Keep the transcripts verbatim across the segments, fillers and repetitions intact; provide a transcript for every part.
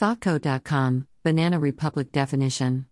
Spotco dot com, Banana Republic definition.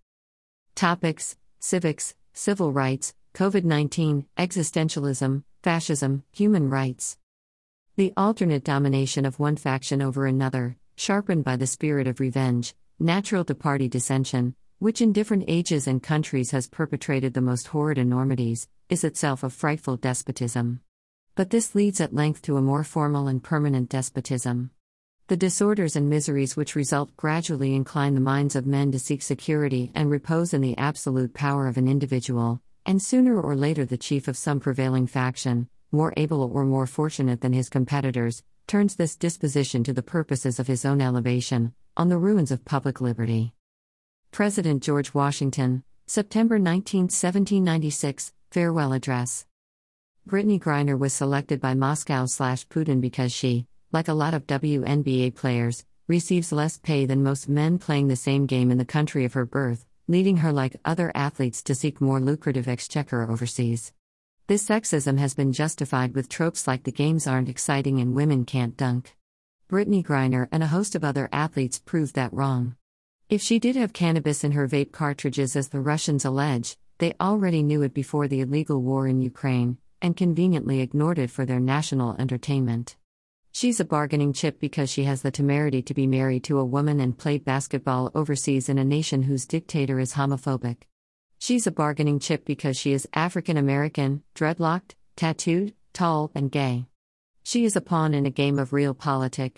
Topics: Civics, Civil Rights, COVID nineteen, Existentialism, Fascism, Human Rights. The alternate domination of one faction over another, sharpened by the spirit of revenge, natural to party dissension, which in different ages and countries has perpetrated the most horrid enormities, is itself a frightful despotism. But this leads at length to a more formal and permanent despotism. The disorders and miseries which result gradually incline the minds of men to seek security and repose in the absolute power of an individual, and sooner or later the chief of some prevailing faction, more able or more fortunate than his competitors, turns this disposition to the purposes of his own elevation, on the ruins of public liberty. President George Washington, September nineteenth, seventeen ninety-six, Farewell Address. Brittney Griner was selected by Moscow/Putin because she, like a lot of W N B A players, receives less pay than most men playing the same game in the country of her birth, leading her like other athletes to seek more lucrative exchequer overseas. This sexism has been justified with tropes like the games aren't exciting and women can't dunk. Brittney Griner and a host of other athletes proved that wrong. If she did have cannabis in her vape cartridges as the Russians allege, they already knew it before the illegal war in Ukraine, and conveniently ignored it for their national entertainment. She's a bargaining chip because she has the temerity to be married to a woman and played basketball overseas in a nation whose dictator is homophobic. She's a bargaining chip because she is African American, dreadlocked, tattooed, tall, and gay. She is a pawn in a game of realpolitik.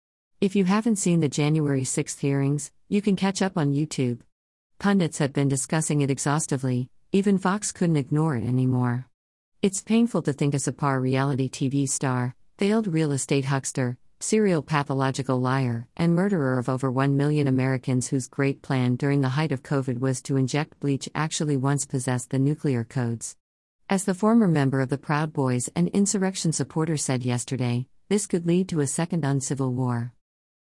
If you haven't seen the January sixth hearings, you can catch up on YouTube. Pundits have been discussing it exhaustively, even Fox couldn't ignore it anymore. It's painful to think a subpar reality T V star, failed real estate huckster, serial pathological liar, and murderer of over one million Americans whose great plan during the height of COVID was to inject bleach actually once possessed the nuclear codes. As the former member of the Proud Boys and insurrection supporter said yesterday, this could lead to a second uncivil war.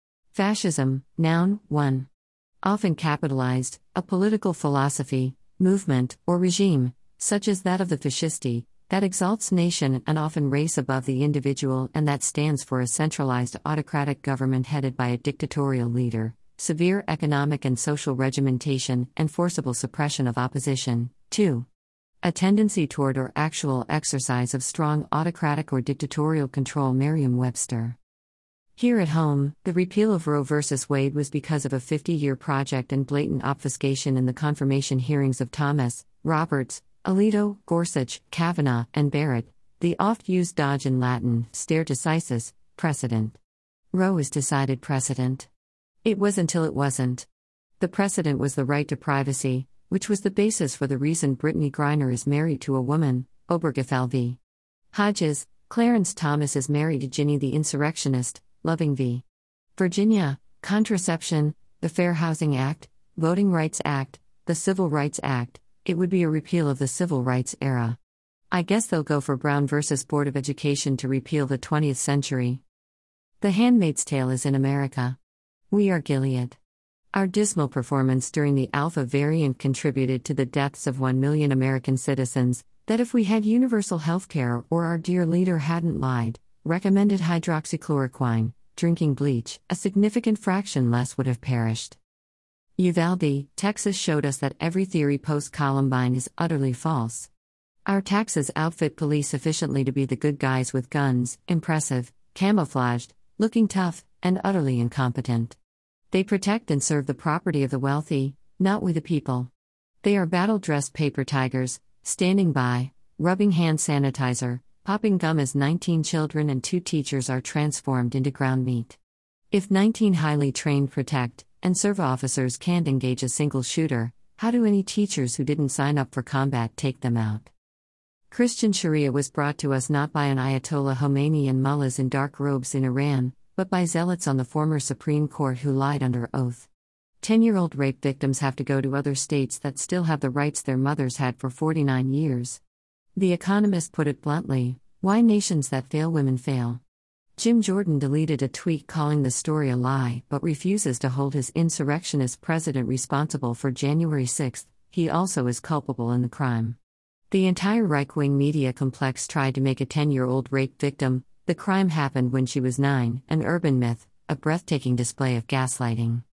Fascism, noun, one. Often capitalized, a political philosophy, movement, or regime, such as that of the fascisti, that exalts nation and often race above the individual and that stands for a centralized autocratic government headed by a dictatorial leader, severe economic and social regimentation and forcible suppression of opposition. two. A tendency toward or actual exercise of strong autocratic or dictatorial control. Merriam-Webster. Here at home, the repeal of Roe versus Wade was because of a fifty-year project and blatant obfuscation in the confirmation hearings of Thomas, Roberts, Alito, Gorsuch, Kavanaugh, and Barrett, the oft-used dodge in Latin, stare decisis, precedent. Roe is decided precedent. It was until it wasn't. The precedent was the right to privacy, which was the basis for the reason Brittney Griner is married to a woman, Obergefell v. Hodges. Clarence Thomas is married to Ginny the insurrectionist, Loving v. Virginia. Contraception, the Fair Housing Act, Voting Rights Act, the Civil Rights Act. It would be a repeal of the civil rights era. I guess they'll go for Brown versus Board of Education to repeal the twentieth century. The Handmaid's Tale is in America. We are Gilead. Our dismal performance during the Alpha variant contributed to the deaths of one million American citizens, that if we had universal health care or our dear leader hadn't lied, recommended hydroxychloroquine, drinking bleach, a significant fraction less would have perished. Uvalde, Texas showed us that every theory post-Columbine is utterly false. Our taxes outfit police efficiently to be the good guys with guns, impressive, camouflaged, looking tough, and utterly incompetent. They protect and serve the property of the wealthy, not we the people. They are battle-dressed paper tigers, standing by, rubbing hand sanitizer, popping gum as nineteen children and two teachers are transformed into ground meat. If nineteen highly trained protect and serve officers can't engage a single shooter, how do any teachers who didn't sign up for combat take them out? Christian Sharia was brought to us not by an Ayatollah Khomeini and mullahs in dark robes in Iran, but by zealots on the former Supreme Court who lied under oath. Ten-year-old rape victims have to go to other states that still have the rights their mothers had for forty-nine years. The Economist put it bluntly, why nations that fail women fail. Jim Jordan deleted a tweet calling the story a lie but refuses to hold his insurrectionist president responsible for January sixth, he also is culpable in the crime. The entire right-wing media complex tried to make a ten-year-old rape victim, the crime happened when she was nine, an urban myth, a breathtaking display of gaslighting.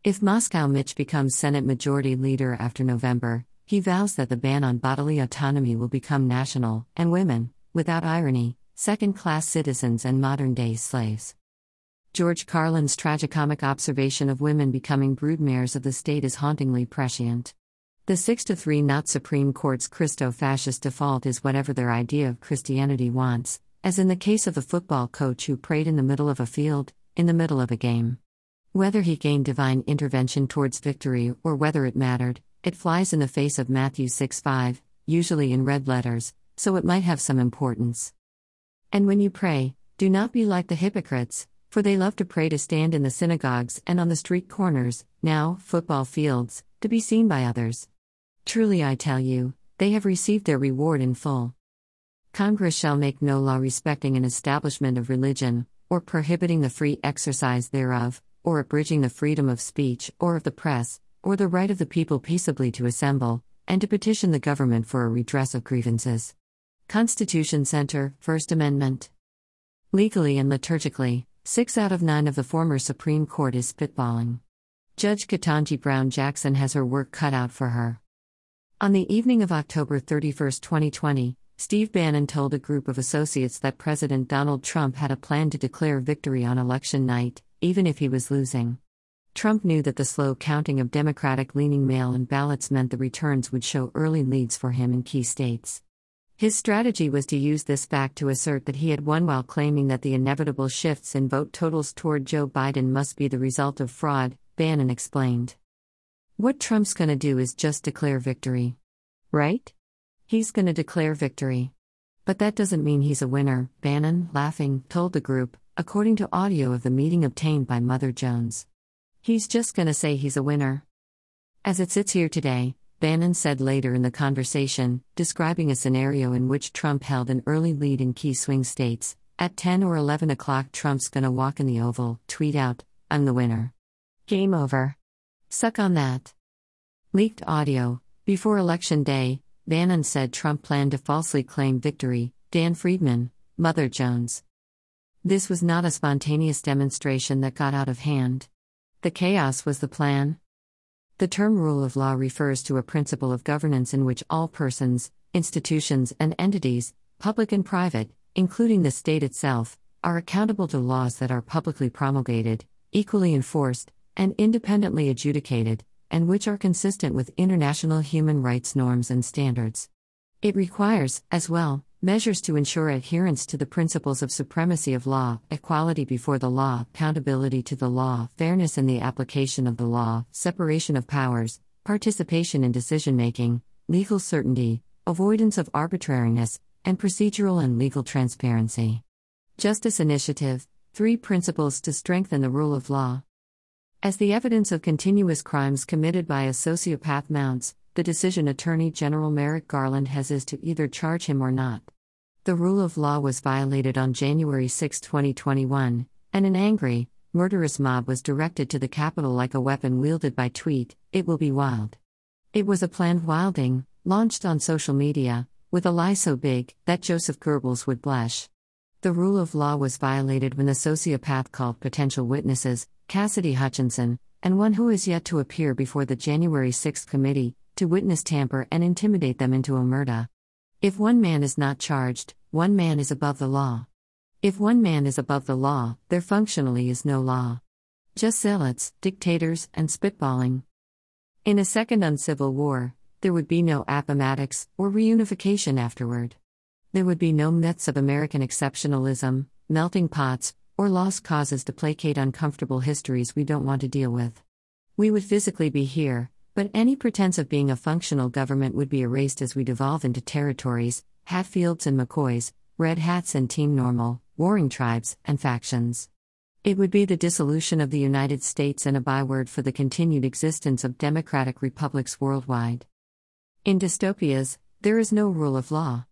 If Moscow Mitch becomes Senate Majority Leader after November, he vows that the ban on bodily autonomy will become national, and women, without irony, second-class citizens and modern-day slaves. George Carlin's tragicomic observation of women becoming broodmares of the state is hauntingly prescient. The six to three not Supreme Court's Christo-fascist default is whatever their idea of Christianity wants, as in the case of the football coach who prayed in the middle of a field, in the middle of a game. Whether he gained divine intervention towards victory or whether it mattered, it flies in the face of Matthew six five, usually in red letters, so it might have some importance. And when you pray, do not be like the hypocrites, for they love to pray to stand in the synagogues and on the street corners, now football fields, to be seen by others. Truly I tell you, they have received their reward in full. Congress shall make no law respecting an establishment of religion, or prohibiting the free exercise thereof, or abridging the freedom of speech or of the press, or the right of the people peaceably to assemble, and to petition the government for a redress of grievances. Constitution Center, First Amendment. Legally and liturgically, six out of nine of the former Supreme Court is spitballing. Judge Ketanji Brown Jackson has her work cut out for her. On the evening of October thirty-first, twenty twenty, Steve Bannon told a group of associates that President Donald Trump had a plan to declare victory on election night, even if he was losing. Trump knew that the slow counting of Democratic-leaning mail-in ballots meant the returns would show early leads for him in key states. His strategy was to use this fact to assert that he had won while claiming that the inevitable shifts in vote totals toward Joe Biden must be the result of fraud, Bannon explained. What Trump's gonna do is just declare victory. Right? He's gonna declare victory. But that doesn't mean he's a winner, Bannon, laughing, told the group, according to audio of the meeting obtained by Mother Jones. He's just gonna say he's a winner. As it sits here today, Bannon said later in the conversation, describing a scenario in which Trump held an early lead in key swing states, at ten or eleven o'clock Trump's gonna walk in the Oval, tweet out, "I'm the winner. Game over. Suck on that." Leaked audio. Before Election Day, Bannon said Trump planned to falsely claim victory, Dan Friedman, Mother Jones. This was not a spontaneous demonstration that got out of hand. The chaos was the plan. The term rule of law refers to a principle of governance in which all persons, institutions, and entities, public and private, including the state itself, are accountable to laws that are publicly promulgated, equally enforced, and independently adjudicated, and which are consistent with international human rights norms and standards. It requires, as well, measures to ensure adherence to the principles of supremacy of law, equality before the law, accountability to the law, fairness in the application of the law, separation of powers, participation in decision-making, legal certainty, avoidance of arbitrariness, and procedural and legal transparency. Justice Initiative, Three Principles to Strengthen the Rule of Law. As the evidence of continuous crimes committed by a sociopath mounts, the decision Attorney General Merrick Garland has is to either charge him or not. The rule of law was violated on January sixth, twenty twenty-one, and an angry, murderous mob was directed to the Capitol like a weapon wielded by Tweet, "It will be wild." It was a planned wilding, launched on social media, with a lie so big that Joseph Goebbels would blush. The rule of law was violated when the sociopath called potential witnesses, Cassidy Hutchinson, and one who is yet to appear before the January sixth committee, to witness tamper and intimidate them into a murder. If one man is not charged, one man is above the law. If one man is above the law, there functionally is no law. Just zealots, dictators, and spitballing. In a second uncivil war, there would be no Appomattox or reunification afterward. There would be no myths of American exceptionalism, melting pots, or lost causes to placate uncomfortable histories we don't want to deal with. We would physically be here, but any pretense of being a functional government would be erased as we devolve into territories, Hatfields and McCoys, Red Hats and Team Normal, warring tribes, and factions. It would be the dissolution of the United States and a byword for the continued existence of democratic republics worldwide. In dystopias, there is no rule of law.